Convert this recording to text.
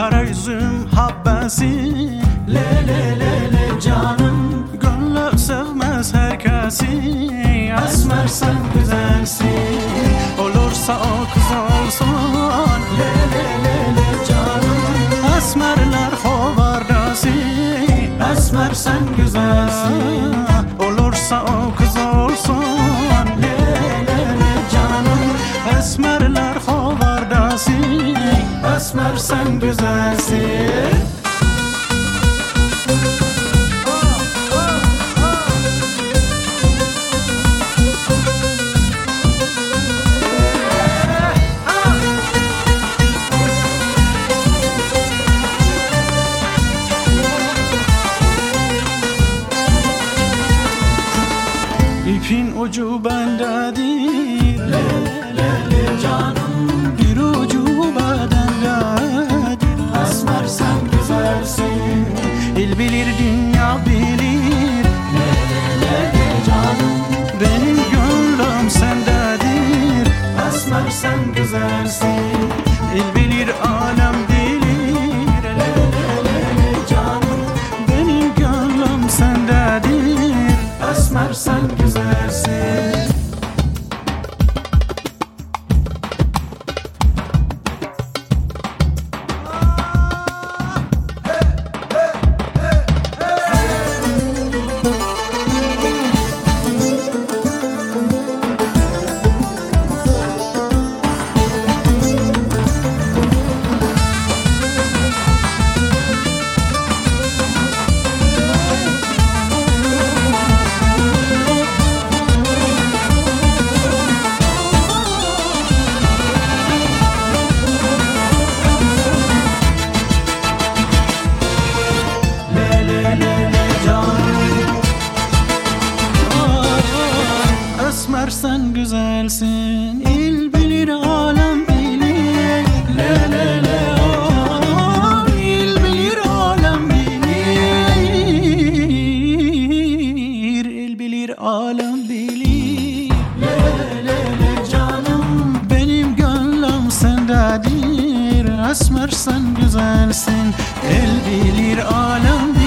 Kara üzüm habbesi, le le le le canım. Gönlü sevmez herkesi, esmer sen güzelsin. Olursa o kız olsun, le le le le canım. Esmerler hovardası, esmer sen güzelsin. Olursa o kız olsun, le le le canım. Esmerler hovardası, esmer sen güzelsin. İpin ucu bendedir, le le le canım. Bir ucu bedendedir, esmer sen güzelsin. İl bilir dünya bilir, le le le canım. Benim gönlüm sendedir, esmer sen güzelsin. İl bilir alem bilir, le le le canım. Benim gönlüm sendedir, esmer sen güzelsin. Esmer sen güzelsin, il bilir alem bilir, le le le oh, il bilir alem bilir, il bilir alem bilir, le le le canım. Benim gönlüm sendedir, esmer sen güzelsin, il bilir alem bilir.